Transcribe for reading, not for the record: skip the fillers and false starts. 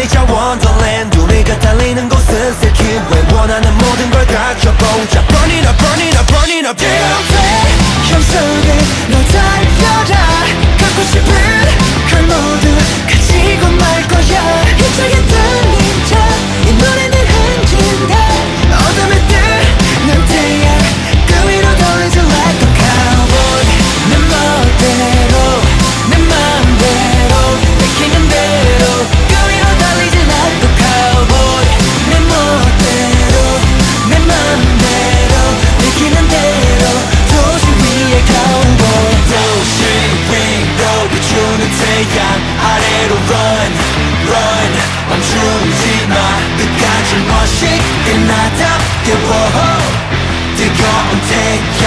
아니자 원더랜드 우리가 달리는 곳은 세키웨이 원하는 모든 걸 갖춰보자 Burn it up, burn it up, burn it up yeah. 현속에 널 달려라 갖고 싶은 걸 모두 가지고 말 거야 힘차게 달린 자이 노래는 흔진다 어둠에 뜨는 태양 그 위로 돌리지 like a cowboy 내 멋대로 내 맘대로 내키는 대로 그 위로 달리지 like a cowboy 내 멋대로 내 맘대로 내키는 대로 도시 위에 cowboy 도시 위로 비추는 태양 아래로 run, run 멈추지 마 끝까지 멋있게 나답게 뜨거운 태양